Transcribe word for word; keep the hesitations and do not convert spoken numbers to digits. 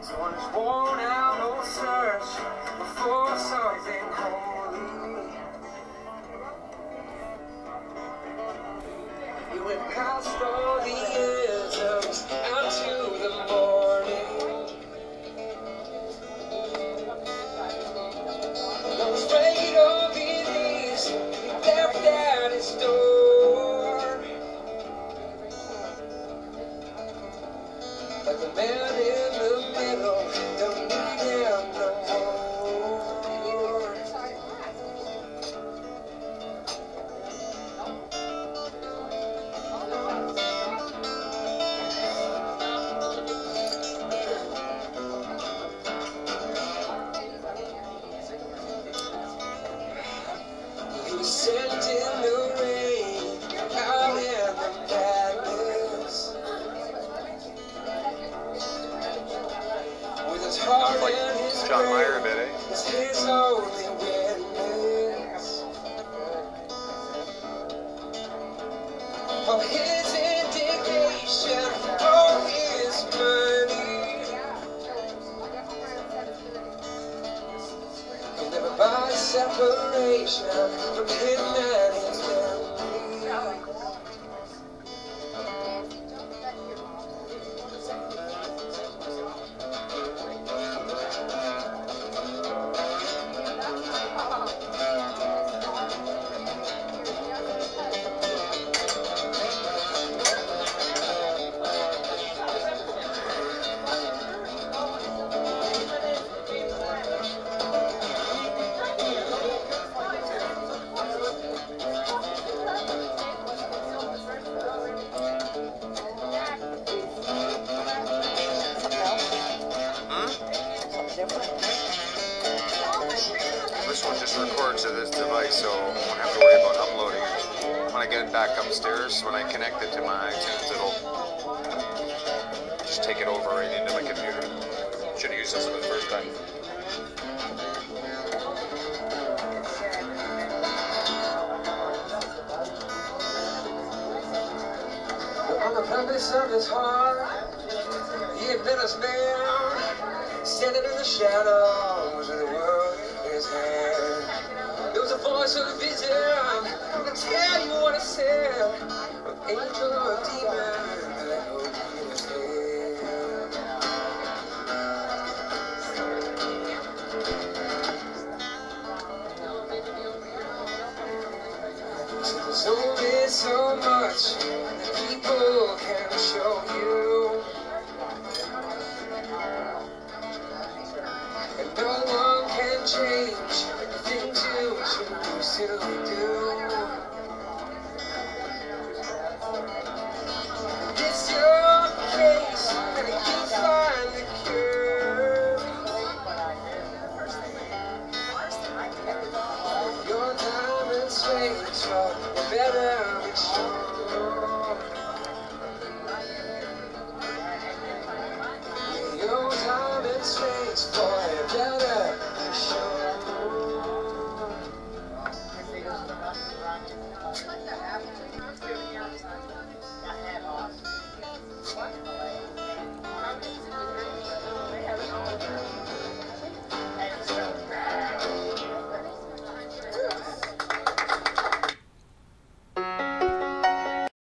Someone who's worn out or search for something holy. You went past all the isms out to the morning. No afraid of it is, you left at its door. Like the man in the middle, don't need him no more. He was sent in the rain, out in the madness. With his heart Like and his John Mayer a brain, bit, eh? it's his only witness. For his indignation, for his money, he'll never buy separation from him and his family. This one just records to this device, so I won't have to worry about uploading it. When I get it back upstairs, when I connect it to my iTunes, it'll just take it over right into my computer. Should have used this for the first time. On the purpose of his heart, he had met us man, standing in the shadows of the world in his hand. There was a voice of vision, who can tell you what it said, of angel or demon, that hope in his hand. So there's only so much that people can show you, and no one can change the things you choose to do. It's your case, and you find the cure. Your diamond's face, but you better be sure. Your diamond's face, boy.